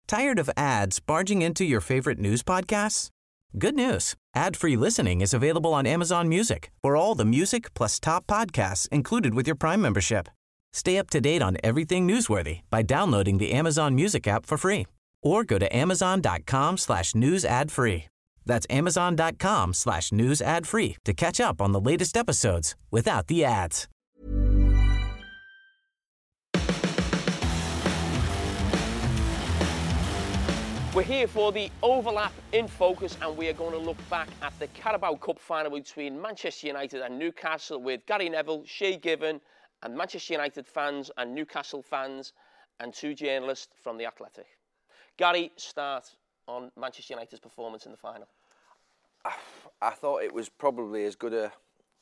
Tired of ads barging into your favorite news podcasts? Good news. Ad-free listening is available on Amazon Music for all the music plus top podcasts included with your Prime membership. Stay up to date on everything newsworthy by downloading the Amazon Music app for free or go to amazon.com/news ad free. That's amazon.com/news ad free to catch up on the latest episodes without the ads. We're here for the Overlap in Focus, and we are going to look back at the Carabao Cup final between Manchester United and Newcastle with Gary Neville, Shay Given, and Manchester United fans and Newcastle fans, and two journalists from The Athletic. Gary, start on Manchester United's performance in the final. I thought it was probably as good a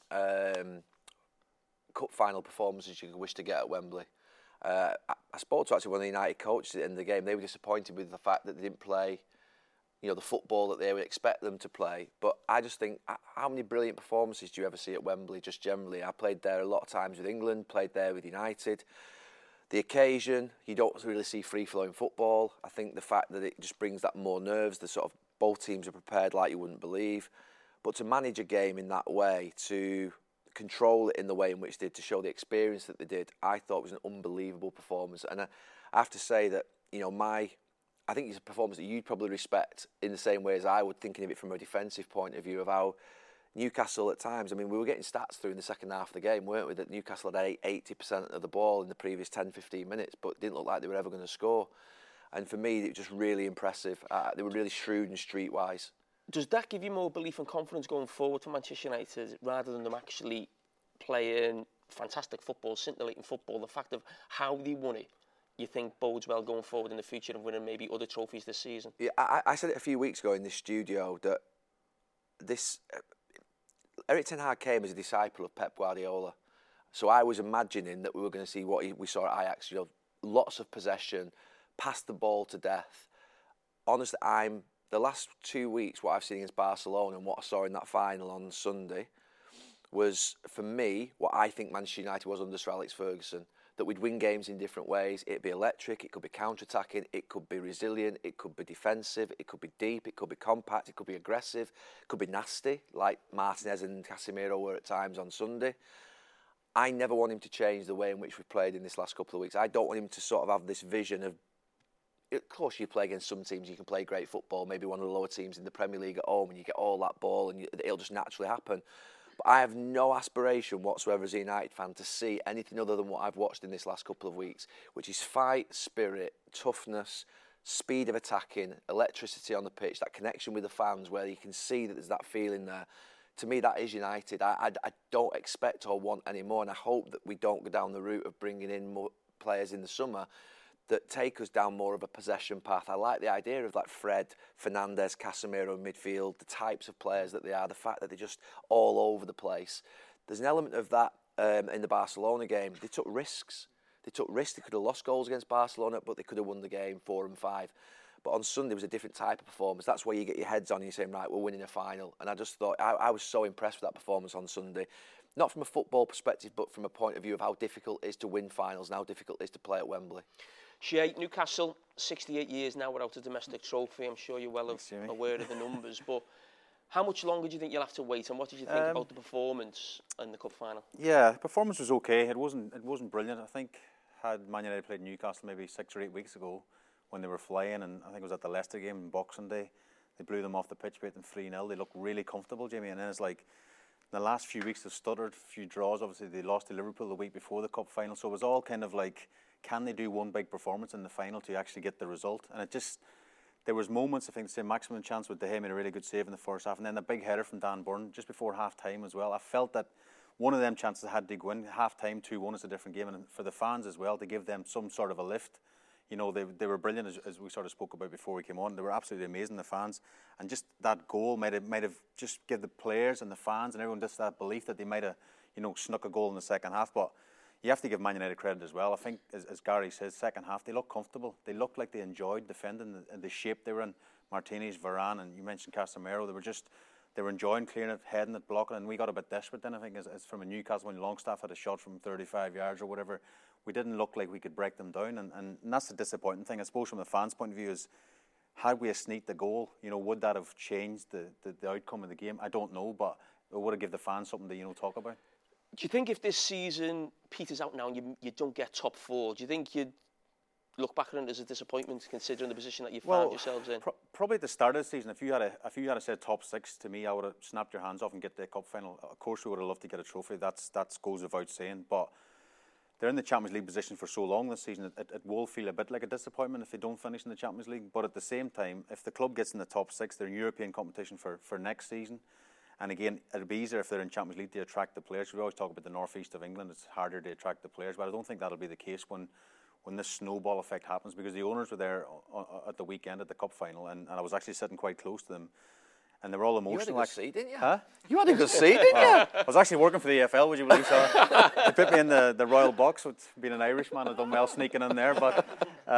cup final performance as you could wish to get at Wembley. I spoke to actually one of the United coaches at the end of the game. They were disappointed with the fact that they didn't play, the football that they would expect them to play. But I just think, how many brilliant performances do you ever see at Wembley, just generally? I played there a lot of times with England, played there with United. The occasion, you don't really see free-flowing football. I think the fact that it just brings that more nerves, the sort of both teams are prepared like you wouldn't believe. But to manage a game in that way, to control it in the way in which they did, to show the experience that they did, I thought was an unbelievable performance. And I have to say that, I think it's a performance that you'd probably respect in the same way as I would, thinking of it from a defensive point of view of how Newcastle at times, we were getting stats through in the second half of the game, weren't we, that Newcastle had 80% of the ball in the previous 10-15 minutes, but it didn't look like they were ever going to score. And for me, it was just really impressive. They were really shrewd and streetwise. Does that give you more belief and confidence going forward for Manchester United, rather than them actually playing fantastic football, scintillating football? The fact of how they won it, you think bodes well going forward in the future and winning maybe other trophies this season? Yeah, I said it a few weeks ago in this studio that Erik ten Hag came as a disciple of Pep Guardiola. So I was imagining that we were going to see what we saw at Ajax, lots of possession, pass the ball to death. Honestly, the last 2 weeks, what I've seen against Barcelona and what I saw in that final on Sunday was, for me, what I think Manchester United was under Sir Alex Ferguson. That we'd win games in different ways. It'd be electric, it could be counter-attacking, it could be resilient, it could be defensive, it could be deep, it could be compact, it could be aggressive, it could be nasty, like Martinez and Casemiro were at times on Sunday. I never want him to change the way in which we've played in this last couple of weeks. I don't want him to sort of have this vision of, of course you play against some teams, you can play great football, maybe one of the lower teams in the Premier League at home, and you get all that ball and it'll just naturally happen. But I have no aspiration whatsoever as a United fan to see anything other than what I've watched in this last couple of weeks, which is fight, spirit, toughness, speed of attacking, electricity on the pitch, that connection with the fans where you can see that there's that feeling there. To me, that is United. I don't expect or want any more, and I hope that we don't go down the route of bringing in more players in the summer that take us down more of a possession path. I like the idea of like Fred, Fernandes, Casemiro in midfield, the types of players that they are, the fact that they're just all over the place. There's an element of that in the Barcelona game. They took risks. They could have lost goals against Barcelona, but they could have won the game 4-5. But on Sunday was a different type of performance. That's where you get your heads on and you're saying, right, we're winning a final. And I just thought, I was so impressed with that performance on Sunday. Not from a football perspective, but from a point of view of how difficult it is to win finals and how difficult it is to play at Wembley. Shay, Newcastle, 68 years now without a domestic trophy. I'm sure you're well aware of the numbers, but how much longer do you think you'll have to wait, and what did you think about the performance in the cup final? Yeah, the performance was okay. It wasn't brilliant. I think had Man United played Newcastle maybe 6 or 8 weeks ago when they were flying, and I think it was at the Leicester game on Boxing Day, they blew them off the pitch, beat them 3-0. They looked really comfortable, Jamie, and then it's like in the last few weeks they've stuttered, a few draws. Obviously they lost to Liverpool the week before the cup final, so it was all kind of like, can they do one big performance in the final to actually get the result? And there was moments, I think the same maximum chance with De Gea made a really good save in the first half, and then the big header from Dan Burn just before half-time as well. I felt that one of them chances had to go in. Half-time, 2-1 is a different game, and for the fans as well, to give them some sort of a lift. They were brilliant, as we sort of spoke about before we came on. They were absolutely amazing, the fans. And just that goal might have just give the players and the fans and everyone just that belief that they might have, snuck a goal in the second half. But you have to give Man United credit as well. I think, as Gary says, second half, they looked comfortable. They looked like they enjoyed defending the shape they were in. Martinez, Varane, and you mentioned Casemiro. They were enjoying clearing it, heading it, blocking it, and we got a bit desperate then, I think, as from a Newcastle when Longstaff had a shot from 35 yards or whatever. we didn't look like we could break them down, and that's the disappointing thing, I suppose, from the fans' point of view, is had we sneaked the goal, would that have changed the outcome of the game? I don't know, but it would have given the fans something to talk about. Do you think if this season peters out now and you don't get top 4, do you think you'd look back on it as a disappointment, considering the position that you found yourselves in? Probably at the start of the season, if you had said top 6 to me, I would have snapped your hands off and get the cup final. Of course, we would have loved to get a trophy. That goes without saying. But they're in the Champions League position for so long this season. It will feel a bit like a disappointment if they don't finish in the Champions League. But at the same time, if the club gets in the top 6, they're in European competition for next season. And again, it'll be easier if they're in Champions League to attract the players. We always talk about the northeast of England. It's harder to attract the players, but I don't think that'll be the case when this snowball effect happens, because the owners were there at the weekend at the cup final, and I was actually sitting quite close to them, and they were all emotional. You had a good seat, didn't you? Huh? You had a good seat, didn't you? I was actually working for the EFL, would you believe? So they put me in the royal box, with being an Irishman. I'd done well sneaking in there, but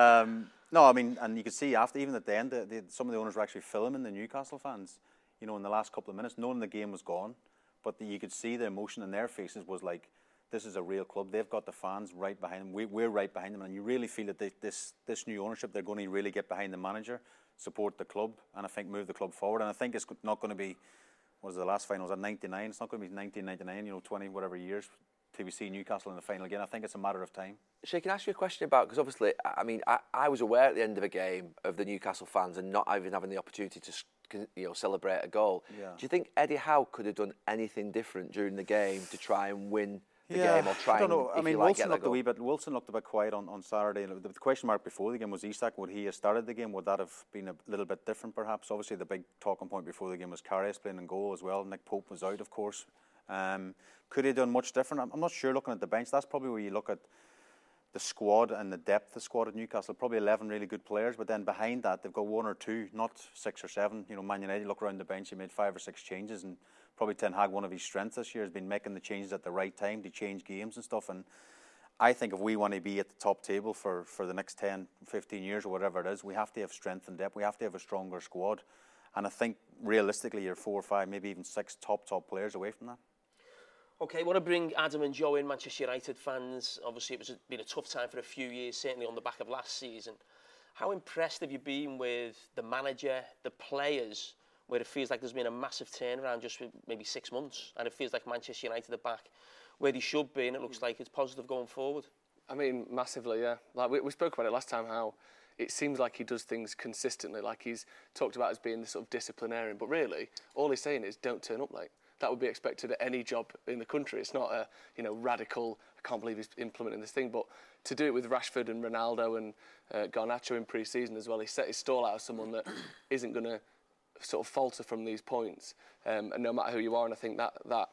no, I mean, and you could see after, even at the end, some of the owners were actually filming the Newcastle fans, in the last couple of minutes, knowing the game was gone, but you could see the emotion in their faces was like, this is a real club. They've got the fans right behind them. We're right behind them, and you really feel that this new ownership, they're going to really get behind the manager, support the club, and I think move the club forward. And I think it's not going to be, what was the last final? Was at 99? It's not going to be 1999, 20 whatever years till we see Newcastle in the final again. I think it's a matter of time. Shay, can I ask you a question about, because obviously, I mean, I was aware at the end of a game of the Newcastle fans and not even having the opportunity to celebrate a goal. Yeah. Do you think Eddie Howe could have done anything different during the game to try and win the game, or try? I don't know. I mean, Wilson looked a bit quiet on Saturday. The question mark before the game was Isak. Would he have started the game? Would that have been a little bit different, perhaps? Obviously, the big talking point before the game was Karius playing in goal as well. Nick Pope was out, of course. Could he have done much different? I'm not sure. Looking at the bench, that's probably where you look at the squad and the depth of the squad at Newcastle. Probably 11 really good players, but then behind that they've got 1 or 2, not 6 or 7. Man United, look around the bench, he made 5 or 6 changes, and probably Ten Hag, one of his strengths this year has been making the changes at the right time to change games and stuff. And I think if we want to be at the top table for the next 10, 15 years or whatever it is, we have to have strength and depth. We have to have a stronger squad. And I think realistically you're 4 or 5, maybe even 6 top players away from that. Okay, I want to bring Adam and Joe in, Manchester United fans. Obviously, it's been a tough time for a few years, certainly on the back of last season. How impressed have you been with the manager, the players, where it feels like there's been a massive turnaround just with maybe 6 months, and it feels like Manchester United are back where they should be, and it looks like it's positive going forward? I mean, massively, yeah. Like we spoke about it last time, how it seems like he does things consistently, like he's talked about as being the sort of disciplinarian, but really, all he's saying is don't turn up late. That would be expected at any job in the country. It's not a radical, I can't believe he's implementing this thing, but to do it with Rashford and Ronaldo and Garnacho in pre-season as well, he set his stall out as someone that isn't going to sort of falter from these points, and no matter who you are. And I think that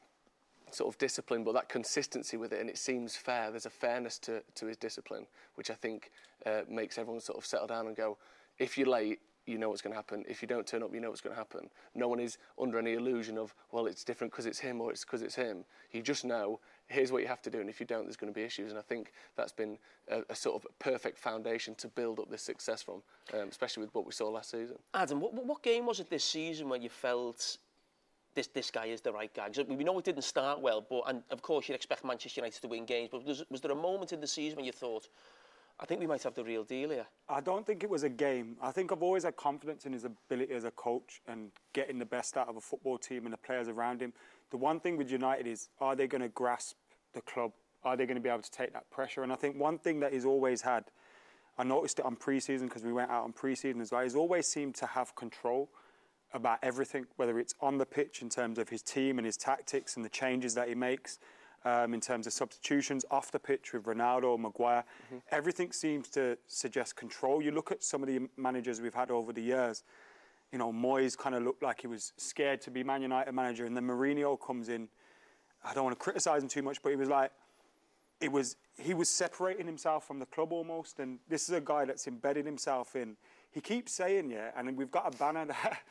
sort of discipline, but that consistency with it, and it seems fair. There's a fairness to his discipline, which I think makes everyone sort of settle down and go, if you're late, you know what's going to happen. If you don't turn up, you know what's going to happen. No one is under any illusion of, well, it's different because it's him or it's because it's him. You just know, here's what you have to do, and if you don't, there's going to be issues. And I think that's been a sort of perfect foundation to build up this success from, especially with what we saw last season. Adam, what game was it this season when you felt this guy is the right guy? Because we know it didn't start well, and of course you'd expect Manchester United to win games, but was there a moment in the season when you thought, I think we might have the real deal here? I don't think it was a game. I think I've always had confidence in his ability as a coach and getting the best out of a football team and the players around him. The one thing with United is, are they going to grasp the club? Are they going to be able to take that pressure? And I think one thing that he's always had, I noticed it on pre-season because we went out on pre-season as well, he's always seemed to have control about everything, whether it's on the pitch in terms of his team and his tactics and the changes that he makes, in terms of substitutions off the pitch with Ronaldo, Maguire. Mm-hmm. Everything seems to suggest control. You look at some of the managers we've had over the years, Moyes kind of looked like he was scared to be Man United manager, and then Mourinho comes in. I don't want to criticise him too much, but he was separating himself from the club almost, and this is a guy that's embedded himself in. He keeps saying, and we've got a banner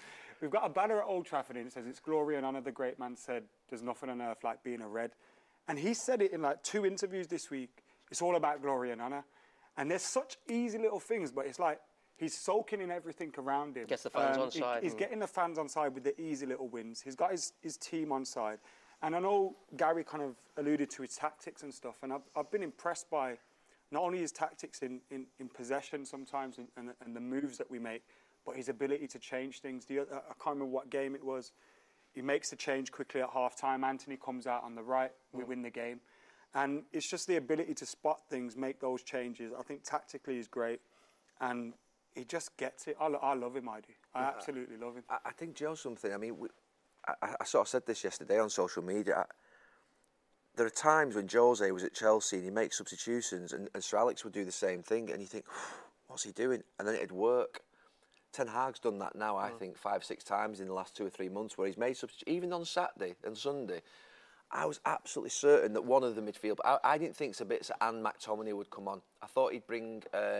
at Old Trafford, and it says, "It's glory and honour, the great man said, there's nothing on earth like being a Red." And he said it in like 2 interviews this week. It's all about glory and honour. And there's such easy little things, but it's like he's soaking in everything around him. Gets the fans on side. He's getting the fans on side with the easy little wins. He's got his team on side. And I know Gary kind of alluded to his tactics and stuff, and I've been impressed by not only his tactics in possession sometimes and the moves that we make, but his ability to change things. I can't remember what game it was. He makes the change quickly at half-time. Anthony comes out on the right. We win the game. And it's just the ability to spot things, make those changes. I think tactically he's great. And he just gets it. I love him, I do. I absolutely love him. I think, Joe, something, I mean, I sort of said this yesterday on social media. There are times when Jose was at Chelsea and he makes substitutions and Sir Alex would do the same thing and you think, what's he doing? And then it'd work. Ten Hag's done that now, I think, 5-6 times in the last 2 or 3 months where he's made substitutions. Even on Saturday and Sunday, I was absolutely certain that one of the midfield... I didn't think Sabitzer and McTominay would come on. I thought he'd bring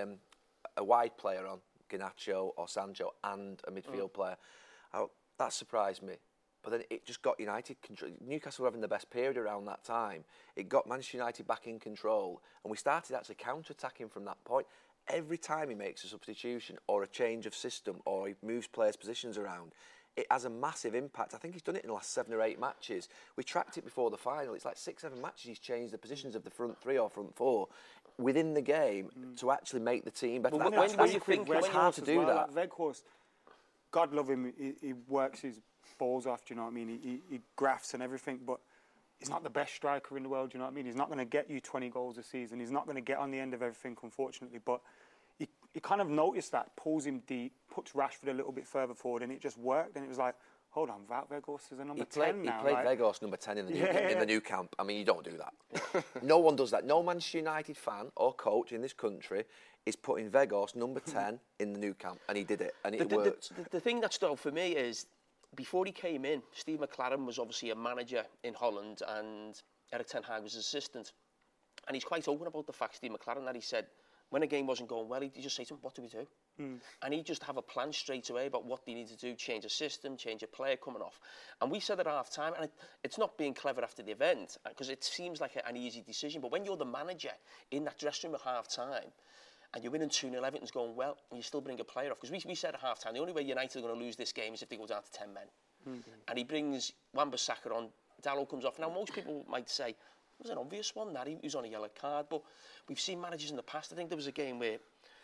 a wide player on, Garnacho or Sancho, and a midfield player. That surprised me. But then it just got United control. Newcastle were having the best period around that time. It got Manchester United back in control. And we started actually counter-attacking from that point. Every time he makes a substitution or a change of system or he moves players' positions around, it has a massive impact. I think he's done it in the last 7 or 8 matches. We tracked it before the final. It's like 6-7 matches he's changed the positions of the front 3 or front 4 within the game to actually make the team better. Well, when you think it's hard to do that. Like Weghorst, God love him, he works his balls off, do you know what I mean? He grafts and everything, but he's not the best striker in the world, do you know what I mean? He's not going to get you 20 goals a season. He's not going to get on the end of everything, unfortunately, but he kind of noticed that, pulls him deep, puts Rashford a little bit further forward, and it just worked. And it was like, hold on, Wout Weghorst is a number 10 now. He played Weghorst number 10 in the new camp. I mean, you don't do that. No one does that. No Manchester United fan or coach in this country is putting Weghorst number 10 in the new camp, and he did it, and it worked. The thing that stood out for me is, before he came in, Steve McClaren was obviously a manager in Holland, and Erik ten Hag was his assistant. And he's quite open about the fact, Steve McClaren, that he said, when a game wasn't going well, he'd just say to him, what do we do? And he'd just have a plan straight away about what they need to do, change a system, change a player coming off. And we said at half-time, and it's not being clever after the event, because it seems like an easy decision, but when you're the manager in that dressing room at half-time, and you're winning 2-0, Everton's going well, and you still bring a player off. Because we said at half-time, the only way United are going to lose this game is if they go down to 10 men. And he brings Wan-Bissaka on, Dalot comes off. Now, most people might say, it was an obvious one, that he was on a yellow card, but we've seen managers in the past. I think there was a game where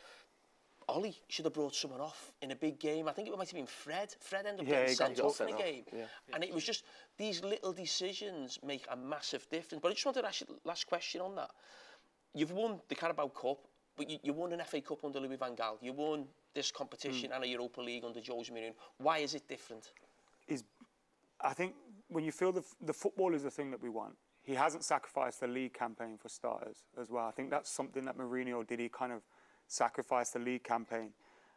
Ollie should have brought someone off in a big game. I think it might have been Fred. Fred ended up getting sent off in a game. Yeah. And it was just, these little decisions make a massive difference. But I just wanted to ask you the last question on that. You've won the Carabao Cup, but you won an FA Cup under Louis van Gaal. You won this competition and a Europa League under Jose Mourinho. Why is it different? I think when you feel the football is the thing that we want, he hasn't sacrificed the league campaign for starters as well. I think that's something that Mourinho did. He kind of sacrificed the league campaign.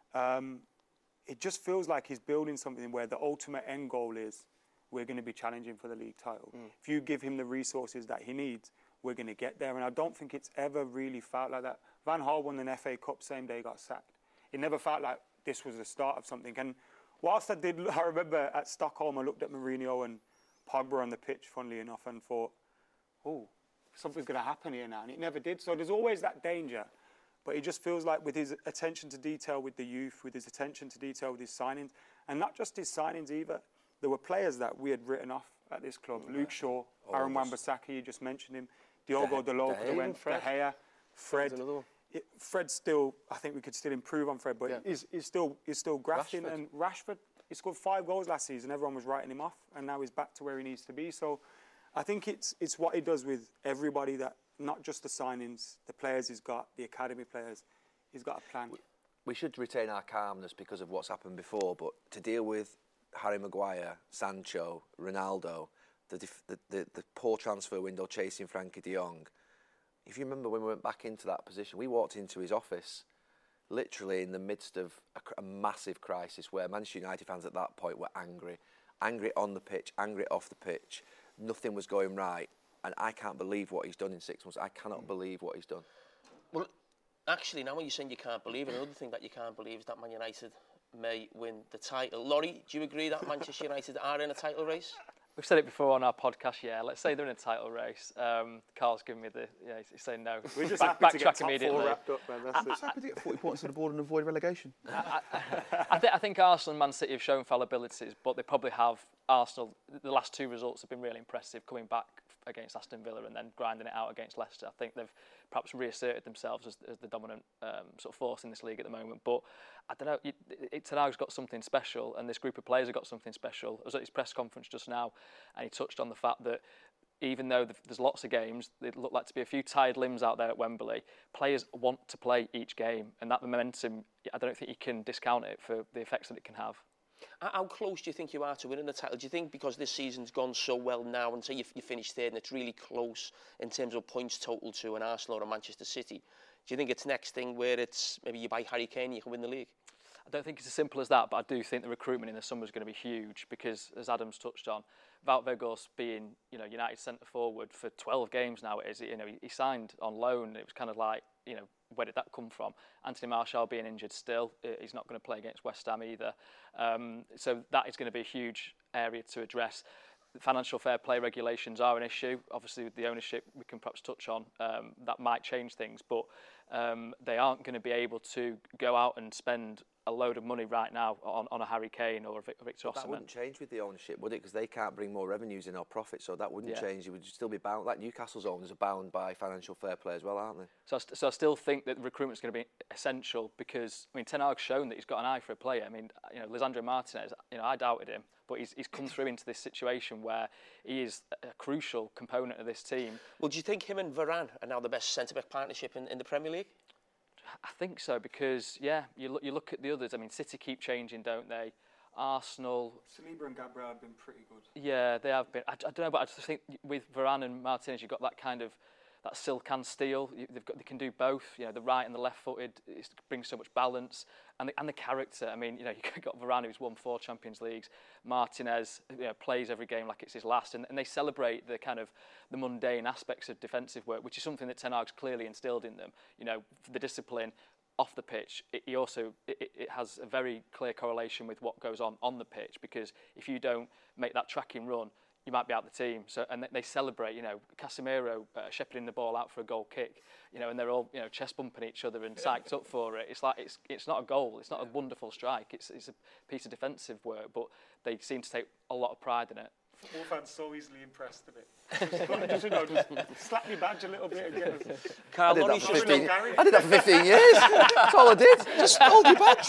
It just feels like he's building something where the ultimate end goal is we're going to be challenging for the league title. If you give him the resources that he needs, we're going to get there. And I don't think it's ever really felt like that. Van Gaal won an FA Cup same day he got sacked. It never felt like this was the start of something. And whilst I remember at Stockholm, I looked at Mourinho and Pogba on the pitch, funnily enough, and thought, oh, something's going to happen here now. And it never did. So there's always that danger. But it just feels like with his attention to detail with the youth, with his attention to detail with his signings, and not just his signings either, there were players that we had written off at this club. Luke Shaw, Aaron Wan-Bissaka, you just mentioned him, Diogo Dalot, De Gea, Fred. Fred still, I think we could still improve on Fred, but he's still grafting. And Rashford, he scored 5 goals last season. Everyone was writing him off, and now he's back to where he needs to be. So I think it's what he does with everybody, that not just the signings, the players he's got, the academy players, he's got a plan. We should retain our calmness because of what's happened before, but to deal with Harry Maguire, Sancho, Ronaldo, the poor transfer window chasing Frankie de Jong. If you remember when we went back into that position, we walked into his office literally in the midst of a massive crisis where Manchester United fans at that point were angry on the pitch, angry off the pitch. Nothing was going right. And I can't believe what he's done in 6 months. I cannot believe what he's done. Well, actually, now when you're saying you can't believe it, another thing that you can't believe is that Man United may win the title. Laurie, do you agree that Manchester United are in a title race? We've said it before on our podcast, Let's say they're in a title race. Carl's giving me he's saying no. We're just backtrack immediately. Wrapped up, man. That's just happy to get 40 points on the board and avoid relegation. I think Arsenal and Man City have shown fallibilities, but they probably have. Arsenal, the last 2 results have been really impressive, coming back against Aston Villa and then grinding it out against Leicester. I think they've perhaps reasserted themselves as the dominant sort of force in this league at the moment. But I don't know, Ten Hag's got something special, and this group of players have got something special. I was at his press conference just now, and he touched on the fact that even though there's lots of games, there look like to be a few tired limbs out there at Wembley, players want to play each game, and that momentum, I don't think you can discount it for the effects that it can have. How close do you think you are to winning the title? Do you think because this season's gone so well now, and say you finish third and it's really close in terms of points total to an Arsenal or a Manchester City, do you think it's next thing where it's maybe you buy Harry Kane, you can win the league? I don't think it's as simple as that, but I do think the recruitment in the summer is going to be huge because, as Adam's touched on, Wout Weghorst being, United centre forward for 12 games now, it is. He signed on loan. It was kind of like, where did that come from? Anthony Martial being injured still, he's not going to play against West Ham either. So that is going to be a huge area to address. Financial fair play regulations are an issue. Obviously, with the ownership, we can perhaps touch on that might change things, but they aren't going to be able to go out and spend a load of money right now on a Harry Kane or a Victor Osimhen. That wouldn't change with the ownership, would it? Because they can't bring more revenues in or profits, so that wouldn't change. It would still be bound. Like Newcastle's owners are bound by financial fair play as well, aren't they? So I still think that recruitment's going to be essential because, Ten Hag's shown that he's got an eye for a player. Lisandro Martinez, I doubted him, but he's come through into this situation where he is a crucial component of this team. Well, do you think him and Varane are now the best centre-back partnership in the Premier League? I think so because, you look at the others. City keep changing, don't they? Arsenal... Saliba and Gabriel have been pretty good. Yeah, they have been. I don't know, but I just think with Varane and Martinez, you've got that kind of that silk and steel. They can do both. The right and the left-footed. It brings so much balance and the character. You've got Varane who's won 4 Champions Leagues. Martinez, plays every game like it's his last, and they celebrate the kind of the mundane aspects of defensive work, which is something that Ten Hag's clearly instilled in them. The discipline off the pitch. It has a very clear correlation with what goes on the pitch, because if you don't make that tracking run, you might be out the team. So, and they celebrate, Casemiro shepherding the ball out for a goal kick, and they're all, chest bumping each other and psyched up for it. It's like it's not a goal, it's not a wonderful strike. It's a piece of defensive work, but they seem to take a lot of pride in it. Football fans so easily impressed of it. Just slap your badge a little bit and get us. Carl, I did that for 15 years. That's all I did. Just hold your badge.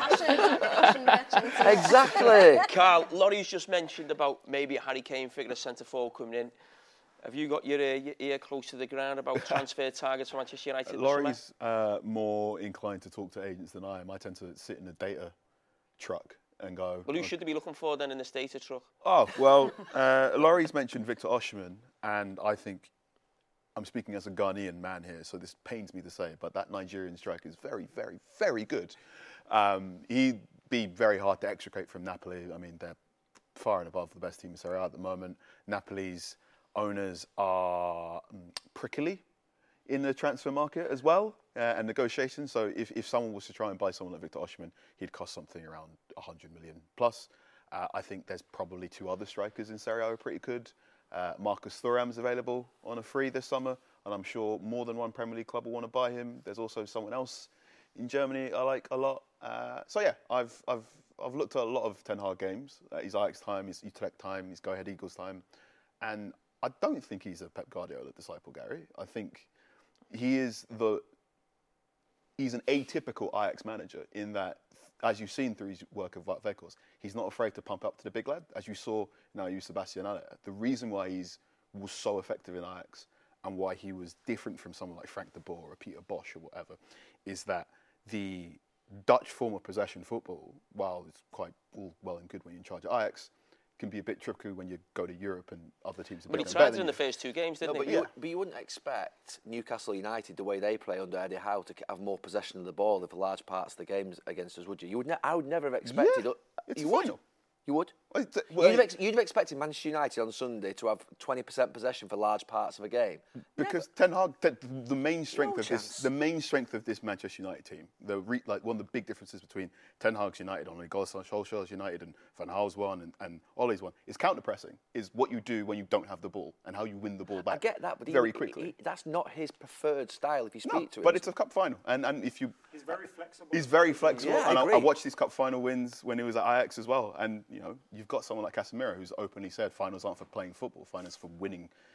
Exactly. Carl, Laurie's just mentioned about maybe a Harry Kane figure, a centre forward coming in. Have you got your ear close to the ground about transfer targets for Manchester United? Laurie's more inclined to talk to agents than I am. I tend to sit in a data truck and go... Well, who should they be looking for then in this data truck? Oh, well, Laurie's mentioned Victor Osimhen, and I think I'm speaking as a Ghanaian man here, so this pains me to say, but that Nigerian striker is very, very, very good. He'd be very hard to extricate from Napoli. They're far and above the best team in Serie A at the moment. Napoli's owners are prickly in the transfer market as well, and negotiations. So if someone was to try and buy someone like Victor Osimhen, he'd cost something around 100 million plus. I think there's probably 2 other strikers in Serie A who are pretty good. Marcus Thuram's available on a free this summer, and I'm sure more than one Premier League club will want to buy him. There's also someone else in Germany I like a lot. I've looked at a lot of Ten Hag games. His Ajax time, his Utrecht time, his Go Ahead Eagles time, and I don't think he's a Pep Guardiola disciple, Gary. I think he's an atypical Ajax manager in that, as you've seen through his work of Wout Weghorst, he's not afraid to pump up to the big lad. As you saw now, Sebastian Haller. The reason why he was so effective in Ajax and why he was different from someone like Frank de Boer or Peter Bosch or whatever is that the Dutch form of possession football, while it's quite all well and good when you're in charge of Ajax, can be a bit tricky when you go to Europe and other teams. But he tried it in the first 2 games, didn't he? But you wouldn't expect Newcastle United, the way they play under Eddie Howe, to have more possession of the ball for large parts of the games against us, would you? I would never have expected... Yeah, it's you a would. final. You would? You'd have expected Manchester United on Sunday to have 20% possession for large parts of a game. Because Ten Hag, the main strength of this Manchester United team, one of the big differences between Ten Hag's United, Ole Gunnar Solskjaer's United, and Van Gaal's one and Ole's one, is counter-pressing, is what you do when you don't have the ball and how you win the ball back. I get that, but very quickly. That's not his preferred style if you speak to him. But it's a cup final, and if you... He's very flexible. He's very flexible, Yeah, and I agree. I watched his cup final wins when he was at Ajax as well, and you've got someone like Casemiro who's openly said finals aren't for playing football, finals for winning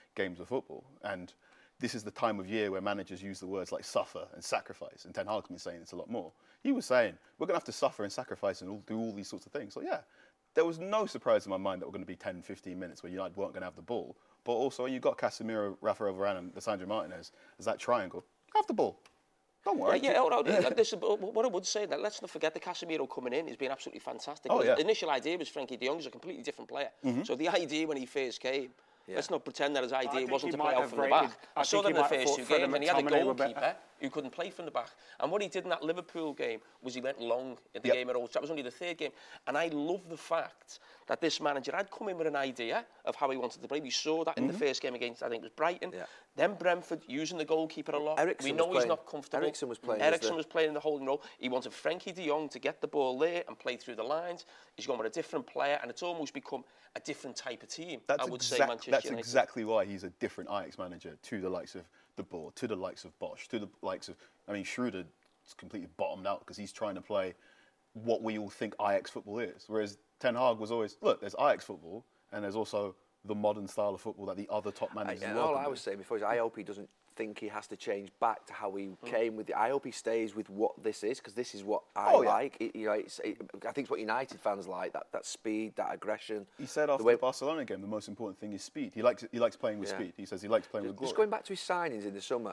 games of football. And this is the time of year where managers use the words like suffer and sacrifice. And Ten Hag's been saying this a lot more. He was saying, we're going to have to suffer and sacrifice and do all these sorts of things. So, yeah, there was no surprise in my mind that we're going to be 10, 15 minutes where United weren't going to have the ball. But also, you've got Casemiro, Rafael Varane and Lisandro Martinez as that triangle. Have the ball. Don't worry. What I would say, that let's not forget the Casemiro coming in has been absolutely fantastic. Oh, yeah. The initial idea was Frankie de Jong is a completely different player. So the idea when he first came, let's not pretend that his idea wasn't to play out from the back. I saw that in the first two games, and he had a goalkeeper who couldn't play from the back. And what he did in that Liverpool game was he went long in the game at all. That was only the third game. And I love the fact that this manager had come in with an idea of how he wanted to play. We saw that in the first game against, I think it was Brighton. Yeah. Then Brentford using the goalkeeper a lot. We know he's not comfortable. Eriksen was playing in the holding role. He wanted Frankie de Jong to get the ball there and play through the lines. He's gone with a different player, and it's almost become a different type of team. That's exactly why he's a different Ajax manager to the likes of De Boer, to the likes of Bosch, to the likes of, Schroeder is completely bottomed out because he's trying to play what we all think Ajax football is. Whereas Ten Hag was always, look, there's Ajax football and there's also the modern style of football that the other top managers and all I was saying before is I hope he doesn't think he has to change back to how he came with it. I hope he stays with what this is, because this is what I like. I think it's what United fans like, that speed, that aggression. He said after the Barcelona game, the most important thing is speed. He likes playing with speed. He says he likes playing with glory. Just going back to his signings in the summer,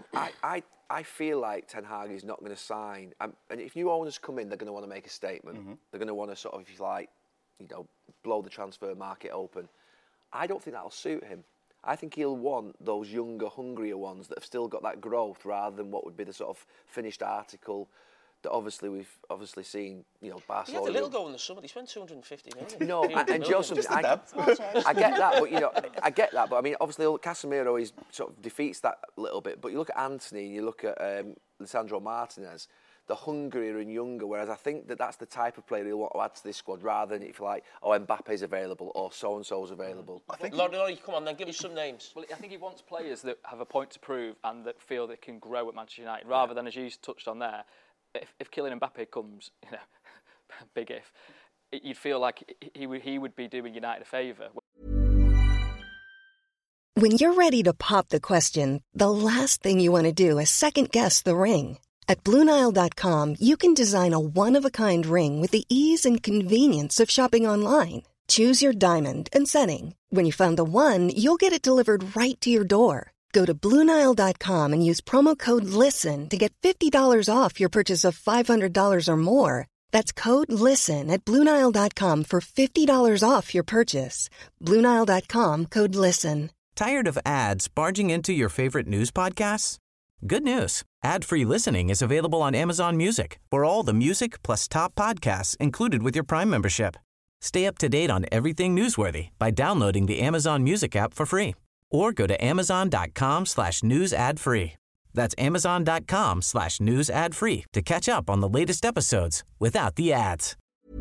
I feel like Ten Hag is not going to sign. And if new owners come in, they're going to want to make a statement. They're going to want to sort of, if you like, blow the transfer market open. I don't think that'll suit him. I think he'll want those younger, hungrier ones that have still got that growth, rather than what would be the sort of finished article that we've seen, Barcelona. He had a little go in the summer. He spent 250 million. No, and Joseph, I get that, but obviously Casemiro sort of defeats that a little bit. But you look at Antony, and you look at Lisandro Martinez. The hungrier and younger, whereas I think that's the type of player he'll want to add to this squad, rather than if like, Mbappe's available or so-and-so's available. I think Laurie, come on then, give me some names. Well, I think he wants players that have a point to prove and that feel they can grow at Manchester United, rather than, as you touched on there, if Kylian Mbappe comes, big if, you'd feel like he would be doing United a favour. When you're ready to pop the question, the last thing you want to do is second-guess the ring. At BlueNile.com, you can design a one-of-a-kind ring with the ease and convenience of shopping online. Choose your diamond and setting. When you find the one, you'll get it delivered right to your door. Go to BlueNile.com and use promo code LISTEN to get $50 off your purchase of $500 or more. That's code LISTEN at BlueNile.com for $50 off your purchase. BlueNile.com, code LISTEN. Tired of ads barging into your favorite news podcasts? Good news. Ad-free listening is available on Amazon Music for all the music plus top podcasts included with your Prime membership. Stay up to date on everything newsworthy by downloading the Amazon Music app for free, or go to amazon.com/news ad free. That's amazon.com/news ad free to catch up on the latest episodes without the ads.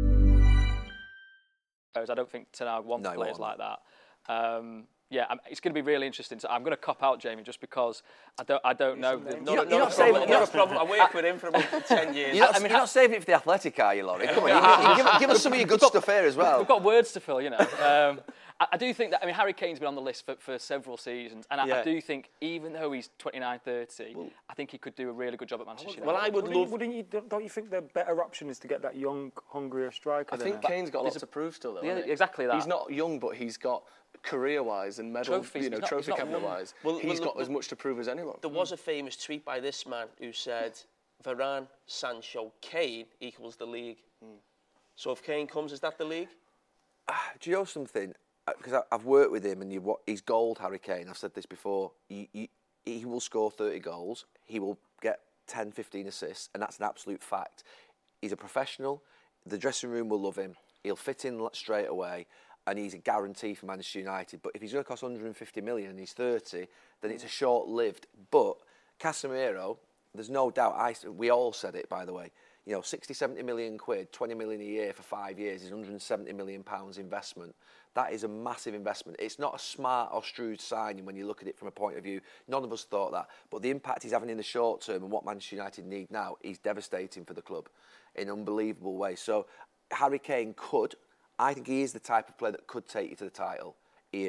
I don't think Ten Hag wants players like that. It's going to be really interesting. So I'm going to cop out, Jamie, just because I don't know. Not a problem. I worked with him for about 10 years. You're not saving it for the Athletic, are you, Laurie? Come on, give us some of your good stuff here as well. We've got words to fill, I do think that, Harry Kane's been on the list for several seasons, and I do think, even though he's 29, 30, I think he could do a really good job at Manchester United. Well, I would love... Don't you think the better option is to get that young, hungrier striker? I think Kane's got a lot to prove still, though. Yeah, exactly that. He's not young, but he's got career-wise and medal, trophy cabinet-wise, he's got as much to prove as anyone. There was a famous tweet by this man who said, Varane, Sancho, Kane equals the league. So if Kane comes, is that the league? Do you know something? Because I've worked with him, and he's gold, Harry Kane. I've said this before. He will score 30 goals. He will get 10, 15 assists, and that's an absolute fact. He's a professional. The dressing room will love him. He'll fit in straight away, and he's a guarantee for Manchester United. But if he's going to cost 150 million and he's 30, then it's a short-lived. But Casemiro, there's no doubt, we all said it, by the way, 60, 70 million quid, 20 million a year for 5 years is 170 million pounds investment. That is a massive investment. It's not a smart or shrewd signing when you look at it from a point of view. None of us thought that. But the impact he's having in the short term and what Manchester United need now is devastating for the club in an unbelievable way. So Harry Kane I think he is the type of player that could take you to the title. He is.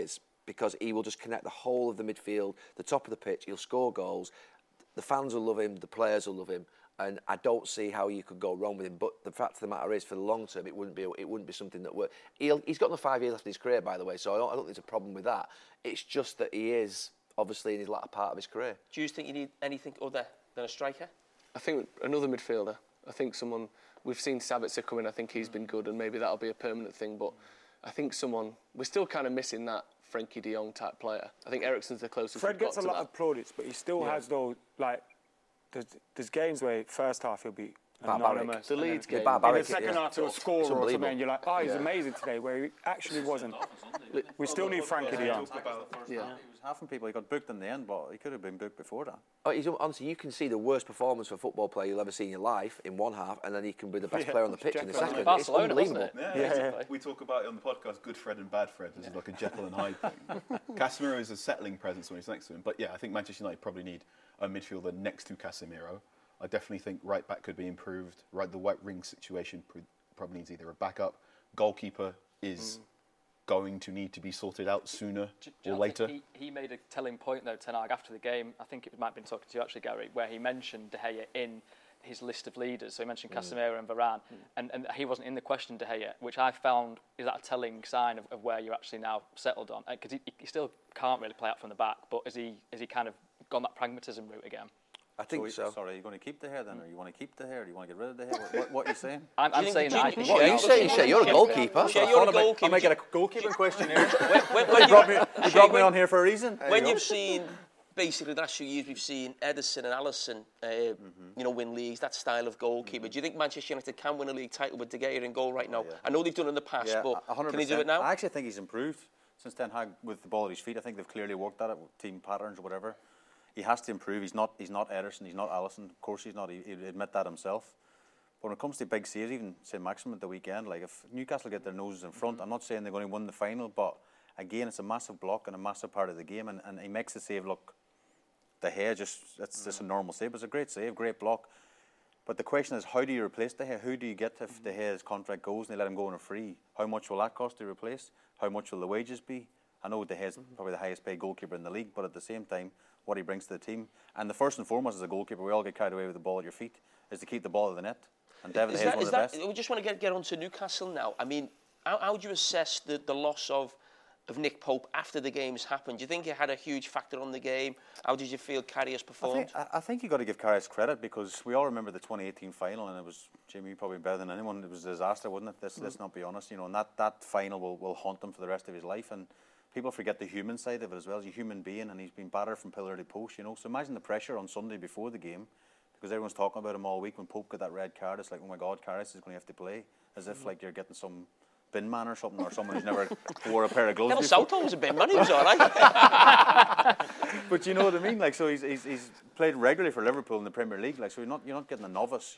because he will just connect the whole of the midfield, the top of the pitch. He'll score goals. The fans will love him. The players will love him. And I don't see how you could go wrong with him. But the fact of the matter is, for the long term, it wouldn't be something that would. He's got another 5 years left in his career, by the way. So I don't think there's a problem with that. It's just that he is obviously in his latter part of his career. Do you think you need anything other than a striker? I think another midfielder. I think someone. We've seen Sabitzer come in. I think he's been good, and maybe that'll be a permanent thing. But I think someone. We're still kind of missing that Frankie de Jong type player. I think Eriksen's the closest. Fred gets a lot of plaudits, but he still has those like. There's games where first half he'll be anonymous. The Leeds game. In the second half he'll score or something, and you're like, oh, he's amazing today, where he actually wasn't. We still need Frankie de Jong. He was half people. He got booked in the end, but he could have been booked before that. Honestly, you can see the worst performance for a football player you'll ever see in your life in one half, and then he can be the best player on the pitch in the second. Barcelona, it's unbelievable. Yeah. We talk about it on the podcast, good Fred and bad Fred. This is like a Jekyll and Hyde thing. Casemiro is a settling presence when he's next to him. But yeah, I think Manchester United probably need a midfielder next to Casemiro. I definitely think right back could be improved. The white ring situation probably needs either a backup. Goalkeeper is going to need to be sorted out sooner or later. He made a telling point, though, Ten Hag, after the game. I think it might have been talking to you, actually, Gary, where he mentioned De Gea in his list of leaders. So he mentioned Casemiro and Varane, and he wasn't in the question, De Gea, which I found is that a telling sign of where you're actually now settled on. Because he still can't really play out from the back, but has he kind of gone that pragmatism route again? I think so. Sorry, are you going to keep De Gea then, or you want to keep De Gea, or do you want to get rid of De Gea? What are you saying? I'm saying that I think... What are you saying, Shay? You're a goalkeeper. Shay, you're a goalkeeper. I might get a goalkeeping question here. You brought me on here for a reason. When you've seen, basically, the last few years, we've seen Ederson and Alisson, win leagues, that style of goalkeeper. Do you think Manchester United can win a league title with De Gea in goal right now? I know they've done it in the past, but 100%. Can he do it now? I actually think he's improved since Ten Hag with the ball at his feet. I think they've clearly worked at it with team patterns or whatever. He has to improve. He's not Ederson. He's not Alisson. Of course, he's not. He'd admit that himself. But when it comes to big saves, even say Maximum at the weekend, like if Newcastle get their noses in front, I'm not saying they're going to win the final, but again, it's a massive block and a massive part of the game, and he makes the save look. De Gea it's just a normal save. It's a great save, great block. But the question is, how do you replace De Gea? Who do you get if De Gea's contract goes and they let him go on a free? How much will that cost to replace? How much will the wages be? I know De Gea's probably the highest paid goalkeeper in the league, but at the same time, what he brings to the team. And the first and foremost as a goalkeeper, we all get carried away with the ball at your feet, is to keep the ball at the net. And David De Gea is one of the best. We just want to get on to Newcastle now. I mean, how would you assess the loss of Nick Pope after the games happened? Do you think it had a huge factor on the game? How did you feel Karius performed? I think you got to give Karius credit, because we all remember the 2018 final, and it was, Jimmy, probably better than anyone, it was a disaster, wasn't it? Let's not be honest, and that final will haunt him for the rest of his life. And people forget the human side of it as well. He's a human being, and he's been battered from pillar to post, So imagine the pressure on Sunday before the game, because everyone's talking about him all week. When Pope got that red card, it's like, oh my God, Karius is going to have to play, as if like you're getting some bin man or something, or someone who's never wore a pair of gloves Neville before. Southall was a bin man, he was all right. But you know what I mean? Like, so he's played regularly for Liverpool in the Premier League. Like, so you're not getting a novice.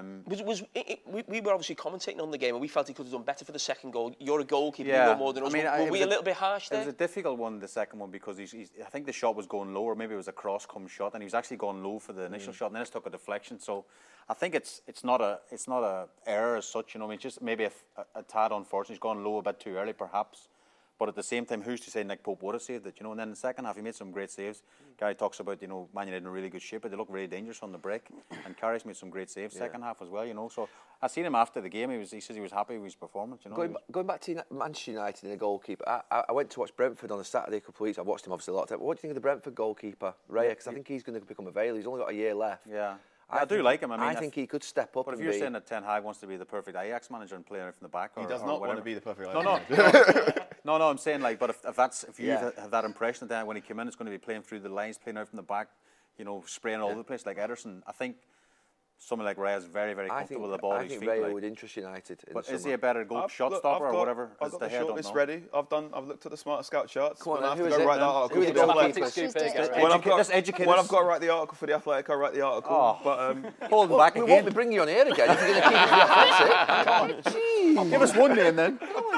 We were obviously commentating on the game, and we felt he could have done better for the second goal. You're a goalkeeper, yeah. You know more than us. Were we a little bit harsh there? It was a difficult one, the second one, because I think the shot was going low, or maybe it was a cross-come shot, and he was actually going low for the initial shot, and then it took a deflection. So I think it's not a error as such. It's just maybe a tad unfortunate. He's gone low a bit too early, perhaps. But at the same time, who's to say Nick Pope would have saved it? And then in the second half, he made some great saves. Gary talks about, Man United in really good shape, but they look really dangerous on the break. And Karius made some great saves second half as well. So I seen him after the game. He says he was happy with his performance. Going back to Manchester United and a goalkeeper, I went to watch Brentford on a Saturday a couple of weeks. I've watched him obviously a lot of time. What do you think of the Brentford goalkeeper, Raya? Because I think he's going to become available. He's only got a year left. Yeah. I do like him. I think he could step up. But if you're saying that Ten Hag wants to be the perfect Ajax manager and play from the back, he does not want to be the perfect Ajax manager. No, I'm saying but if you have that impression that when he came in, it's going to be playing through the lines, playing out from the back, spraying all over the place like Ederson. I think someone like Raya is very, very comfortable with the ball at his feet. I think Raya would interest United. But is he a better shot stopper or whatever? I've got the shortlist ready. I've looked at the Smarter Scout charts. Come on, I have to go write that article. When I've got to write the article for The Athletic, I write the article. Hold back again. We won't be bringing you on here again if you're going to keep it for the Athletic. Give us one name then.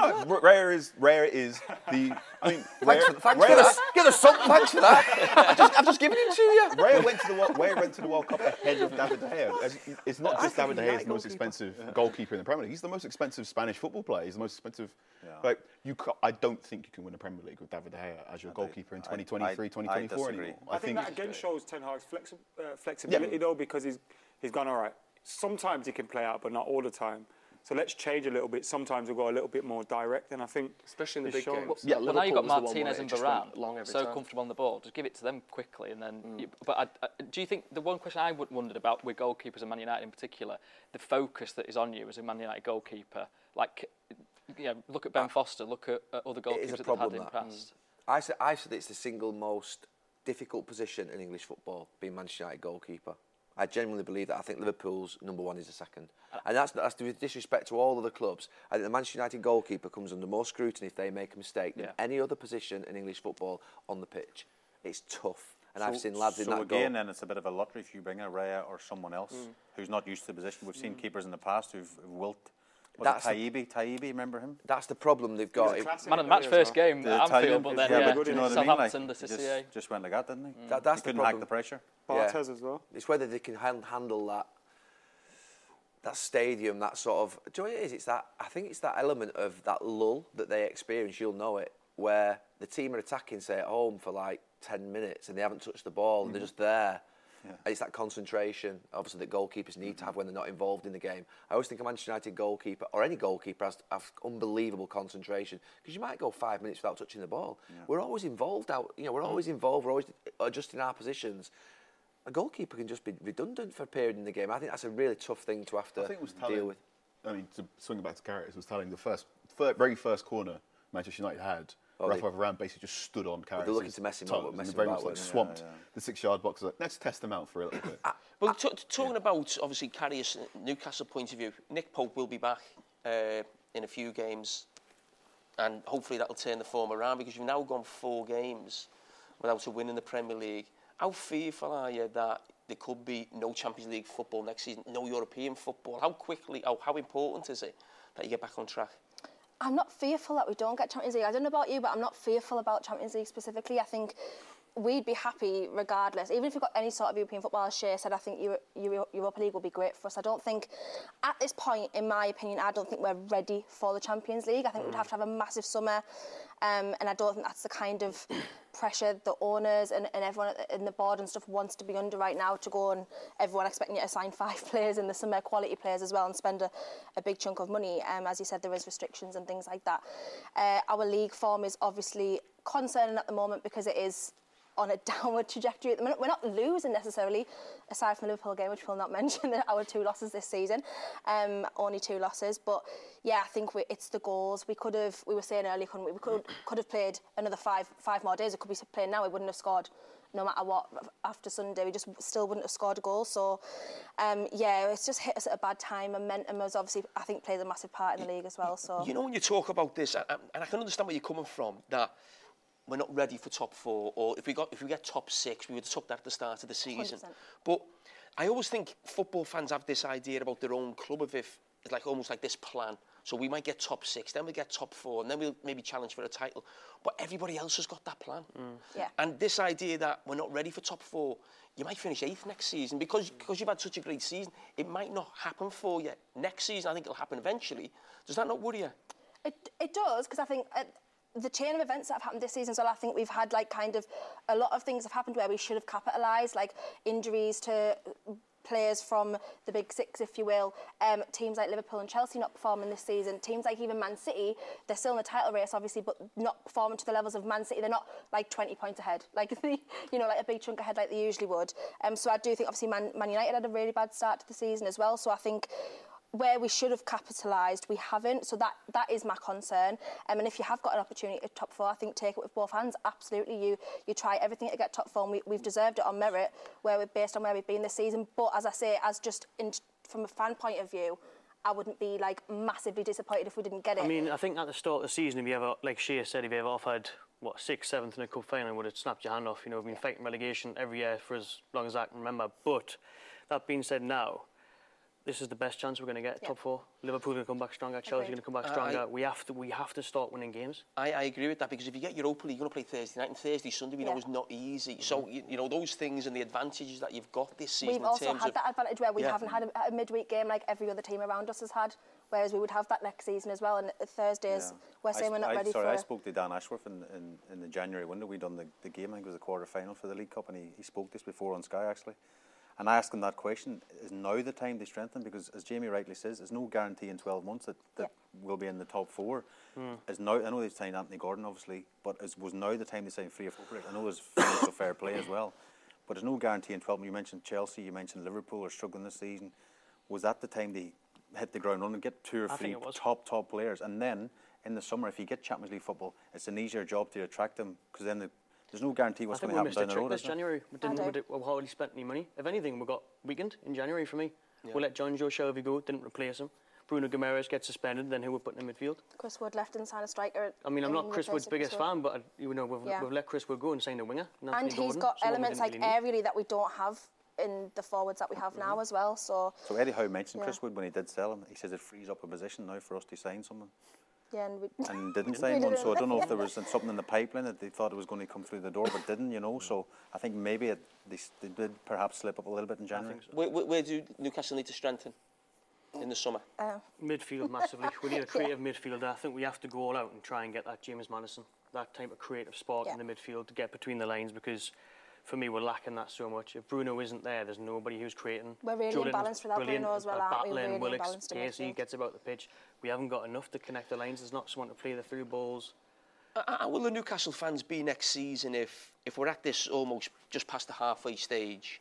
No, Raya is the. I mean, Thanks for that. Give us something. Thanks for that. I've just given it to you. Raya went to the World Cup ahead of David De Gea. It's not just David De Gea is the most expensive goalkeeper in the Premier League. He's the most expensive Spanish football player. He's the most expensive. Like I don't think you can win the Premier League with David De Gea as your goalkeeper in 2023, 2024 anymore. I think that again shows Ten Hag's flexibility though, because he's gone all right. Sometimes he can play out, but not all the time. So let's change a little bit. Sometimes we'll go a little bit more direct, and I think especially in the big games. Well, now you've got Martinez and Varane, so comfortable on the ball. Just give it to them quickly, and then. Do you think the one question I wondered about with goalkeepers and Man United in particular, the focus that is on you as a Man United goalkeeper, like, look at Ben Foster, look at other goalkeepers that they've had in the past. I said it's the single most difficult position in English football, being Manchester United goalkeeper. I genuinely believe that. I think Liverpool's number one is the second. And that's with disrespect to all other clubs. I think the Manchester United goalkeeper comes under more scrutiny if they make a mistake than any other position in English football on the pitch. It's tough. And I've seen lads in that goal. So again, then it's a bit of a lottery if you bring a Raya or someone else who's not used to the position. We've seen keepers in the past who've wilt. Taibbi, remember him? That's the problem they've got. Man of the match first game at Anfield, but then Southampton, the CCA. CCA. Just went like that, didn't he? That's he the couldn't problem. hack the pressure. Barthez as well. It's whether they can handle that stadium, that sort of. Do you know what it is? It's that. I think it's that element of that lull that they experience. You'll know it, where the team are attacking, say at home for like 10 minutes, and they haven't touched the ball, and they're just there. Yeah. And it's that concentration, obviously, that goalkeepers need to have when they're not involved in the game. I always think a Manchester United goalkeeper, or any goalkeeper, has to have unbelievable concentration, because you might go 5 minutes without touching the ball. Yeah. We're always involved we're always involved, we're always adjusting our positions. A goalkeeper can just be redundant for a period in the game. I think that's a really tough thing to have to deal with. I mean, to swing it back to Carrick, was telling the very first corner Manchester United had. Rafael Varane basically just stood on Carrick. They're looking to mess him up, but very much like swamped the 6-yard box. Like, let's test them out for a little bit. Well, talking about obviously Carrick's Newcastle point of view, Nick Pope will be back in a few games, and hopefully that'll turn the form around, because you've now gone 4 games without a win in the Premier League. How fearful are you that there could be no Champions League football next season, no European football? How important is it that you get back on track? I'm not fearful that we don't get Champions League. I don't know about you, but I'm not fearful about Champions League specifically. I think we'd be happy regardless. Even if we got any sort of European football, as Shea said, I think Europa League will be great for us. I don't think, at this point, in my opinion, I don't think we're ready for the Champions League. I think we'd have to have a massive summer, and I don't think that's the kind of pressure the owners and everyone in the board and stuff wants to be under right now, to go and everyone expecting you to sign 5 players in the summer, quality players as well, and spend a big chunk of money. As you said, there is restrictions and things like that. Our league form is obviously concerning at the moment, because it is on a downward trajectory at the minute. We're not losing necessarily, aside from the Liverpool game, which we'll not mention, our 2 losses this season, only 2 losses. But yeah, I think it's the goals. We were saying earlier, couldn't we? We could have played another five more days. We could be playing now. We wouldn't have scored no matter what after Sunday. We just still wouldn't have scored a goal. So it's just hit us at a bad time. Momentum has obviously, I think, played a massive part in the league as well. So when you talk about this, and I can understand where you're coming from, that we're not ready for top 4, or if we get top 6, we would have took that at the start of the season. 100%. But I always think football fans have this idea about their own club of it's like almost like this plan. So we might get top 6, then we get top 4, and then we'll maybe challenge for a title. But everybody else has got that plan. Yeah. And this idea that we're not ready for top 4, you might finish 8th next season because you've had such a great season. It might not happen for you next season. I think it'll happen eventually. Does that not worry you? It does, because I think the chain of events that have happened this season as well, I think we've had a lot of things have happened where we should have capitalised, like injuries to players from the big 6, if you will, teams like Liverpool and Chelsea not performing this season, teams like even Man City, they're still in the title race obviously, but not performing to the levels of Man City. They're not like 20 points ahead, like like a big chunk ahead like they usually would. So I do think obviously Man United had a really bad start to the season as well, so I think where we should have capitalised, we haven't. So that is my concern. And if you have got an opportunity at top 4, I think take it with both hands. Absolutely, you try everything to get top 4. And we've deserved it on merit, based on where we've been this season. But as I say, from a fan point of view, I wouldn't be massively disappointed if we didn't get it. I mean, I think at the start of the season, if you ever, like Shea said, if you ever offered 6th, 7th in a cup final, would have snapped your hand off. We've been fighting relegation every year for as long as I can remember. But that being said, now, this is the best chance we're going to get. Top 4. Liverpool are going to come back stronger. Chelsea are going to come back stronger. We have to start winning games. I agree with that, because if you get Europa League, you're going to play Thursday night, and Thursday, Sunday, we know is not easy. So you know those things and the advantages that you've got this season. We've also had that advantage where we haven't had a midweek game like every other team around us has had. Whereas we would have that next season as well, and Thursdays we're saying we're not ready for. I spoke to Dan Ashworth in the January window. We'd done the game. I think it was the quarter-final for the League Cup, and he spoke this before on Sky actually. And I asked him that question: is now the time to strengthen? Because as Jamie rightly says, there's no guarantee in 12 months that we'll be in the top 4. Is now, I know they've signed Anthony Gordon obviously, but was now the time to sign 3 or 4 players? I know there's financial fair play as well, but there's no guarantee in 12 months. You mentioned Chelsea, you mentioned Liverpool are struggling this season. Was that the time to hit the ground running and get 2 or 3 top players? And then in the summer, if you get Champions League football, it's an easier job to attract them, because then there's no guarantee what's going to happen down the road. This January, we hardly spent any money. If anything, we got weakened in January for me. We let John Joe Shelby go, didn't replace him. Bruno Guimaraes gets suspended, then who we're putting in midfield? Chris Wood left and signed a striker. I mean, I'm not Chris Wood's biggest fan, but we've let Chris Wood go and signed a winger. And he's got elements like aerially that we don't have in the forwards that we have now as well. So Eddie Howe mentioned Chris Wood when he did sell him. He says it frees up a position now for us to sign someone. Yeah, and didn't sign one, so I don't know if there was something in the pipeline that they thought it was going to come through the door, but didn't, you know. So I think maybe they did perhaps slip up a little bit in January. Where do Newcastle need to strengthen in the summer? Midfield massively. We need a creative midfielder. I think we have to go all out and try and get that James Maddison, that type of creative spark in the midfield to get between the lines, because for me, we're lacking that so much. If Bruno isn't there, there's nobody who's creating. We're really imbalanced without Bruno as well, aren't we? Really Willox, Casey gets about the pitch. We haven't got enough to connect the lines. There's not someone to play the through balls. Will the Newcastle fans be next season if we're at this almost just past the halfway stage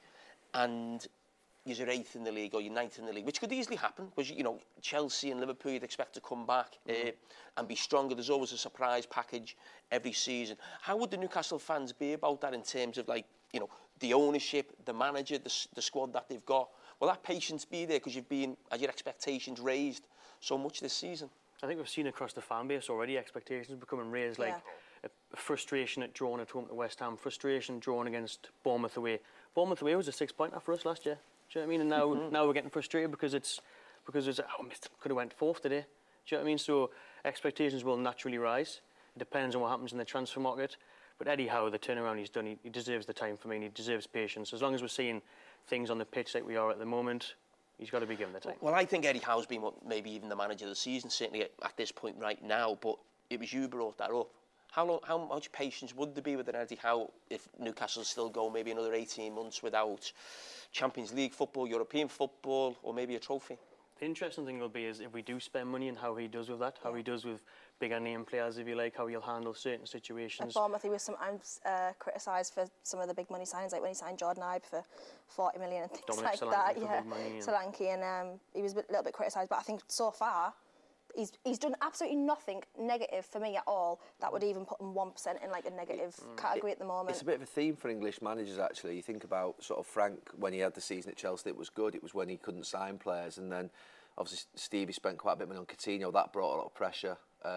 and you're 8th in the league or you're 9th in the league, which could easily happen, because, you know, Chelsea and Liverpool you'd expect to come back and be stronger. There's always a surprise package every season. How would the Newcastle fans be about that in terms of, like, you know, the ownership, the manager, the squad that they've got? Will that patience be there because you've been, as your expectations raised so much this season? I think we've seen across the fan base already expectations becoming raised, like a frustration at drawing at home to West Ham, frustration drawing against Bournemouth away. Bournemouth away was a 6-pointer for us last year. Do you know what I mean? And now we're getting frustrated because it's could have went 4th today. Do you know what I mean? So expectations will naturally rise. It depends on what happens in the transfer market. But Eddie Howe, the turnaround he's done, he deserves the time for me, and he deserves patience. As long as we're seeing things on the pitch like we are at the moment, he's got to be given the time. Well, I think Eddie Howe's been maybe even the manager of the season, certainly at this point right now. But it was you who brought that up. How much patience would there be with an Eddie Howe if Newcastle still go maybe another 18 months without Champions League football, European football, or maybe a trophy? The interesting thing will be is if we do spend money and how he does with that, how he does with bigger name players, if you like, how he'll handle certain situations. At Bournemouth, he was sometimes criticised for some of the big money signings, like when he signed Jordan Ibe for 40 million and things Dominic like that. Solanke, and he was a little bit criticised, but I think so far he's done absolutely nothing negative for me at all that would even put him 1% in like a negative category at the moment. It's a bit of a theme for English managers, actually. You think about sort of Frank, when he had the season at Chelsea, it was good. It was when he couldn't sign players, and then obviously Stevie spent quite a bit of money on Coutinho. That brought a lot of pressure.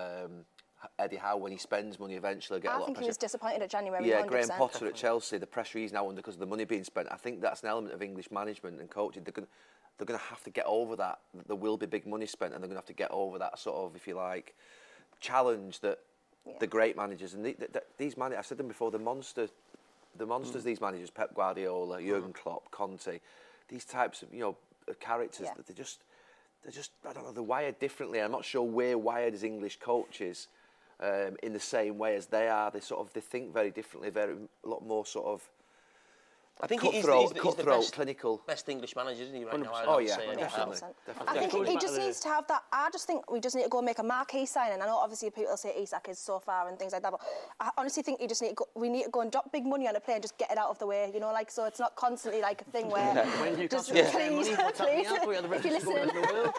Eddie Howe, when he spends money, eventually get a lot of pressure. I think he was disappointed at January. Yeah, 100%. Graham Potter at Chelsea, the pressure he's now under because of the money being spent. I think that's an element of English management and coaching. They're going to have to get over that. There will be big money spent, and they're going to have to get over that sort of, if you like, challenge that the great managers and these managers. I've said them before. The monsters. These managers, Pep Guardiola, Jurgen Klopp, Conte, these types of characters. That they're just I don't know. They're wired differently. I'm not sure we're wired as English coaches in the same way as they are. They think very differently. A lot more sort of. I think he's the clinical. Best English manager, isn't he, right now? Oh, yeah, definitely. I think he just needs to have that. I just think we just need to go and make a marquee signing. I know obviously people say Isak is so far and things like that, but I honestly think we need to go and drop big money on a player and just get it out of the way, like, so it's not constantly like a thing where just please, if you're listening.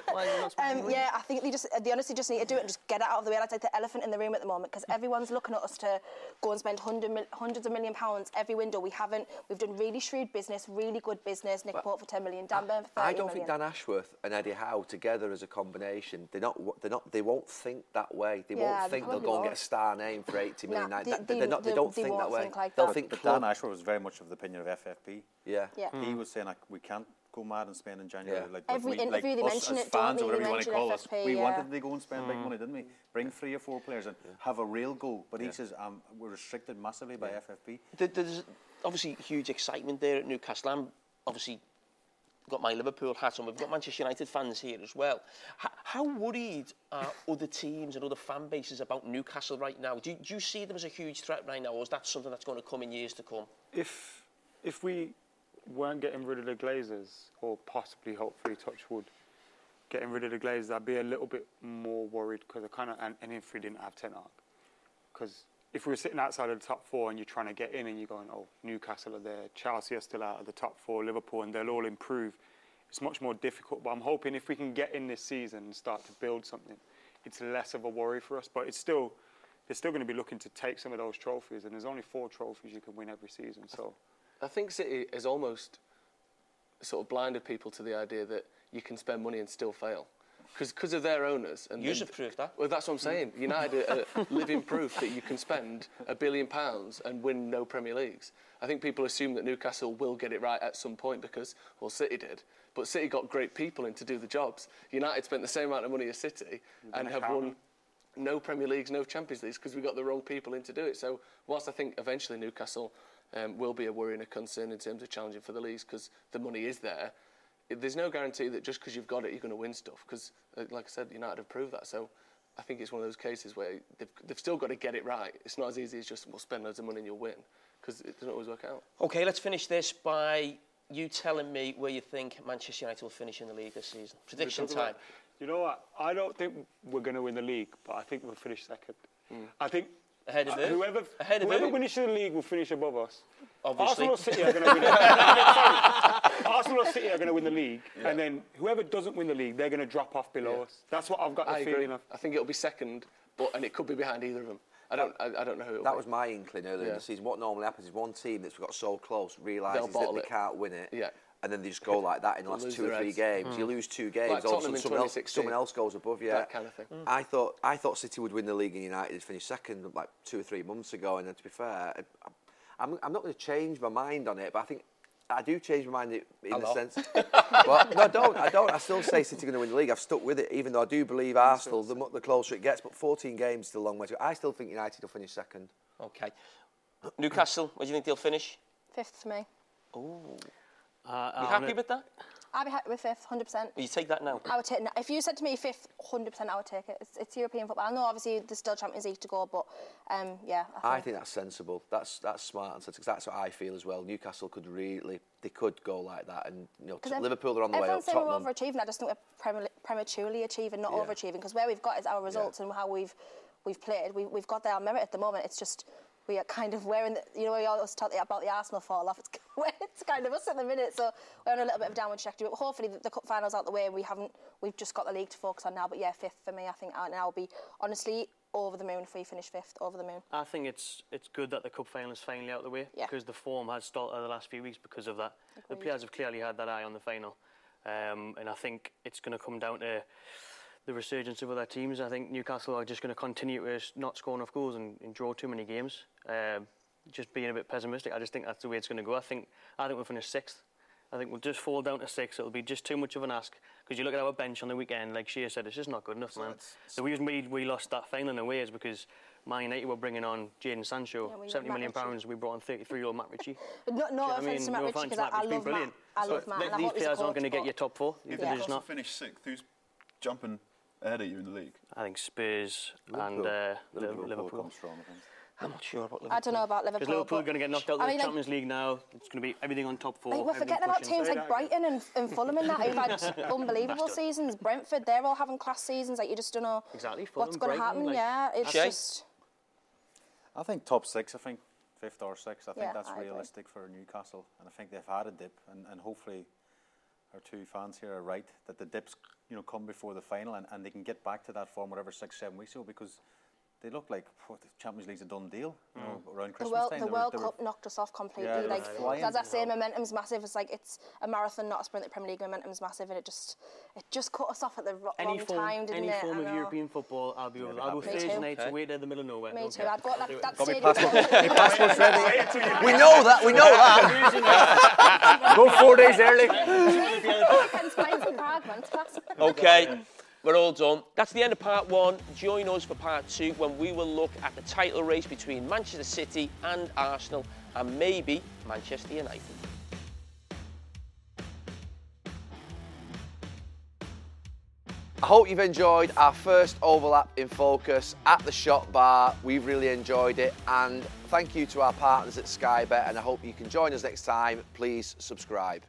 I think they honestly just need to do it and just get it out of the way. That's like the elephant in the room at the moment, because everyone's looking at us to go and spend hundreds of million pounds every window. We've done really shrewd business, really good business. Nick Pope for 10 million, Dan Burn for 30 million. I don't think Dan Ashworth and Eddie Howe together as a combination, they won't think that way. They won't think they'll go and get a star name for 80 million. They don't think that way. Like they'll think the club. Dan Ashworth was very much of the opinion of FFP. Yeah. He was saying we can't go mad and spend in January. Yeah. Like, Every we, interview like they us mention as it, fans, don't or they? whatever you want to They call mention us, FFP, we yeah. wanted to go and spend big money, didn't we? Bring 3 or 4 players and have a real go. But he says we're restricted massively by FFP. There's obviously huge excitement there at Newcastle. I'm obviously got my Liverpool hat on. We've got Manchester United fans here as well. How worried are other teams and other fan bases about Newcastle right now? Do you see them as a huge threat right now, or is that something that's going to come in years to come? If we weren't getting rid of the Glazers, or possibly, hopefully, touch wood, getting rid of the Glazers, I'd be a little bit more worried because and if we didn't have Ten Hag, because if we were sitting outside of the top 4 and you're trying to get in and you're going, oh, Newcastle are there, Chelsea are still out of the top 4, Liverpool, and they'll all improve, it's much more difficult. But I'm hoping if we can get in this season and start to build something, it's less of a worry for us. But they're still going to be looking to take some of those trophies, and there's only 4 trophies you can win every season. So I think City has almost sort of blinded people to the idea that you can spend money and still fail. Because of their owners. And You've proved that. Well, that's what I'm saying. United are living proof that you can spend £1 billion and win no Premier Leagues. I think people assume that Newcastle will get it right at some point because, well, City did. But City got great people in to do the jobs. United spent the same amount of money as City and have won no Premier Leagues, no Champions Leagues because we got the wrong people in to do it. So whilst I think eventually Newcastle will be a worry and a concern in terms of challenging for the leagues because the money is there, there's no guarantee that just because you've got it, you're going to win stuff. Because, like I said, United have proved that. So I think it's one of those cases where they've still got to get it right. It's not as easy as just, we'll spend loads of money and you'll win. Because it doesn't always work out. OK, let's finish this by you telling me where you think Manchester United will finish in the league this season. Prediction time. You know what? I don't think we're going to win the league, but I think we'll finish second. I think ahead of whoever finishes the league will finish above us. Obviously. Arsenal or City are going to win it. Arsenal or City are going to win the league, and then whoever doesn't win the league, they're going to drop off below us. That's what I've got the feeling of. I think it'll be second, and it could be behind either of them. I don't know who it will That be. was my inkling earlier in the season. What normally happens is one team that's got so close realises that they can't win it. Yeah. And then they just go like that in the last 2 or 3 games. You lose 2 games, like all of a sudden someone else goes above you. That kind of thing. I thought City would win the league and United had finished second like 2 or 3 months ago. And to be fair, I'm not going to change my mind on it, but I think I do change my mind in the sense. Well, no, I don't. I still say City are going to win the league. I've stuck with it, even though I do believe Arsenal, the closer it gets, but 14 games is still a long way to go. I still think United will finish second. OK. Newcastle, where do you think they'll finish? 5th for me. Oh. You happy with that? I'd be happy with 5th, 100%. Will you take that now? I would take it. If you said to me 5th, 100% I would take it. It's European football. I know obviously there's still Champions League to go, but yeah. I think that's sensible. That's smart and sensible. That's what I feel as well. Newcastle could go like that, and Liverpool are on the way up. Everyone's saying we're overachieving. I just think we're prematurely achieving, not overachieving, because where we've got is our results and how we've played. We've got their merit at the moment. It's just we are kind of wearing we always talk about the Arsenal fall off. It's kind of us at the minute, so we're on a little bit of a downward trajectory. But hopefully the cup final's out the way, and we've just got the league to focus on now. But yeah, 5th for me. I think I'll be honestly over the moon if we finish 5th. Over the moon. I think it's good that the cup final is finally out of the way because the form has stalled the last few weeks because of that. Agreed. The players have clearly had that eye on the final, and I think it's going to come down to the resurgence of other teams. I think Newcastle are just going to continue to not score enough goals and draw too many games. Just being a bit pessimistic, I just think that's the way it's going to go. I think we'll finish 6th. I think we'll just fall down to 6th. It'll be just too much of an ask because you look at our bench on the weekend, like Shea said, it's just not good enough, man. The reason we lost that final in a way is because Man United were bringing on Jadon Sancho, £70 million. We brought on 33-year-old Matt Ritchie. No offence to Matt Ritchie, because I love Matt. I love Matt. These players aren't going to get you top 4. If they're just not finish 6th, who's jumping ahead of you in the league? I think Spurs and Liverpool. Come strong, I think. I'm not sure about Liverpool. I don't know about Liverpool. Because Liverpool are going to get knocked out of the Champions League now. It's going to be everything on top 4. We're forgetting about teams like Brighton and Fulham and that who've had unbelievable seasons. Brentford, they're all having class seasons. Like you just don't know what's going to happen. It's just. I think top 6. I think 5th or 6th. I think that's realistic for Newcastle, and I think they've had a dip, and hopefully our 2 fans here are right that the dips come before the final, and they can get back to that form whatever 6-7 weeks ago, because they look like the Champions League's a done deal. You know, around The Christmas time. The World Cup knocked us off completely. Yeah, like, flying. as I say, momentum's massive. It's like it's a marathon, not a sprint. The Premier League momentum's massive, and it just cut us off at the wrong time, didn't it? Any form of European football, I'll be over. I'll go Thursday night away to the middle of nowhere. Me too. I'd go at that Got me stadium. passport's ready. We know that. We know that. Go 4 days early. Okay, we're all done. That's the end of part 1. Join us for part 2 when we will look at the title race between Manchester City and Arsenal and maybe Manchester United. I hope you've enjoyed our first Overlap in Focus at the Shot Bar. We've really enjoyed it, and thank you to our partners at Sky Bet, and I hope you can join us next time. Please subscribe.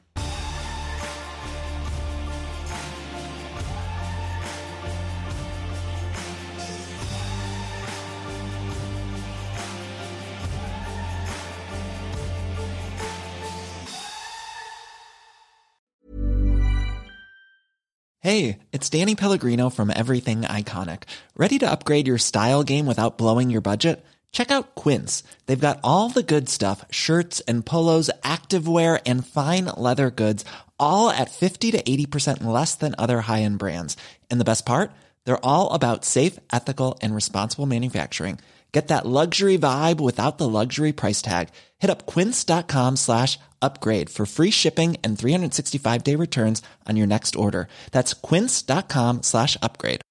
Hey, it's Danny Pellegrino from Everything Iconic. Ready to upgrade your style game without blowing your budget? Check out Quince. They've got all the good stuff, shirts and polos, activewear, and fine leather goods, all at 50 to 80% less than other high-end brands. And the best part? They're all about safe, ethical, and responsible manufacturing. Get that luxury vibe without the luxury price tag. Hit up quince.com/upgrade for free shipping and 365-day returns on your next order. That's quince.com/upgrade.